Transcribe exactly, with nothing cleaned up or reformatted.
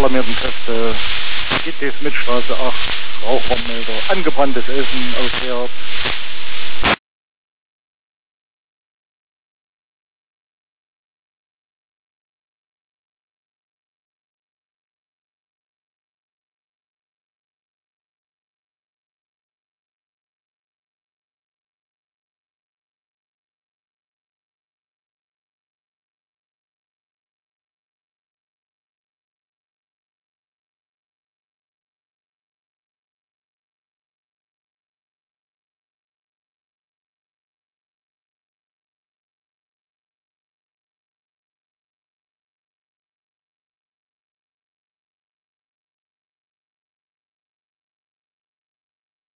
alarmierten Kräfte, G Ts Mitstraße acht, Rauchwarnmelder, angebranntes Essen aus Herd,